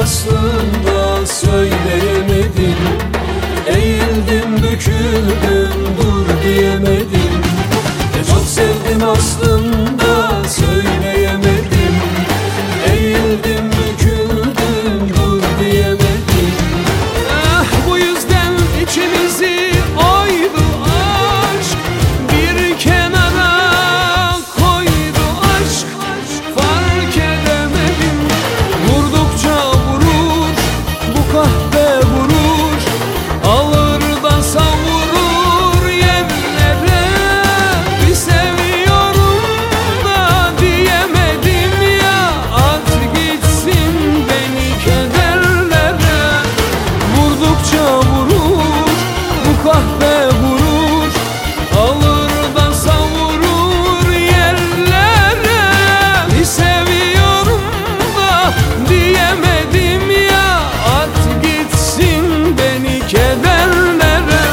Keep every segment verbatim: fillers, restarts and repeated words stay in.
aslında söyleyemedim. Eğildim büküldüm dur diyemedim. E çok sevdim aslında söyleyemedim. Eğildim büküldüm dur diyemedim. Ah bu yüzden içimizi oydu aşk, bir kenara koydu aşk. Fark edemedim, vurdukça vurur bu kahpe vurur, alır da savurur yerlere. Bir seviyorum da diyemedim ya, at gitsin beni kederlere. Vurdukça vurur bu kahpe vurur, alır da savurur yerlere. Bir seviyorum da diyemedim ya, at gitsin beni kederlere.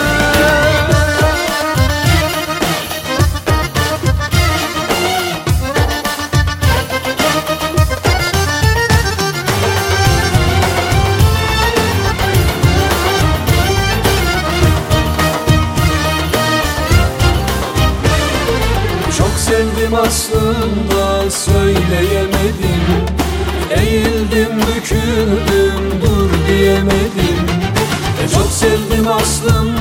Çok sevdim aslında söyleyemedim. Eğildim büküldüm dur diyemedim. E çok sevdim aslında